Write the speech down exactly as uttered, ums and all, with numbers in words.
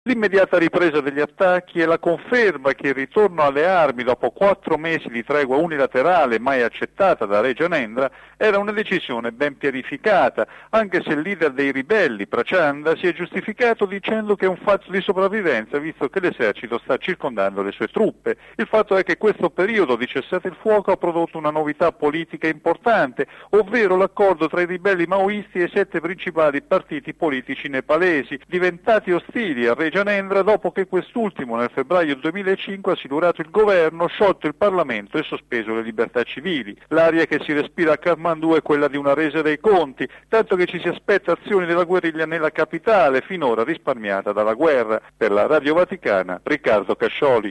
L'immediata ripresa degli attacchi e la conferma che il ritorno alle armi dopo quattro mesi di tregua unilaterale mai accettata da Re Janendra era una decisione ben pianificata, anche se il leader dei ribelli, Prachanda, si è giustificato dicendo che è un fatto di sopravvivenza visto che l'esercito sta circondando le sue truppe. Il fatto è che questo periodo di cessate il fuoco ha prodotto una novità politica importante, ovvero l'accordo tra i ribelli maoisti e i sette principali partiti politici nepalesi, diventati ostili al Re Janendra dopo che quest'ultimo nel febbraio duemilacinque ha silurato il governo, sciolto il Parlamento e sospeso le libertà civili. L'aria che si respira a Kathmandu è quella di una resa dei conti, tanto che ci si aspetta azioni della guerriglia nella capitale, finora risparmiata dalla guerra. Per la Radio Vaticana, Riccardo Cascioli.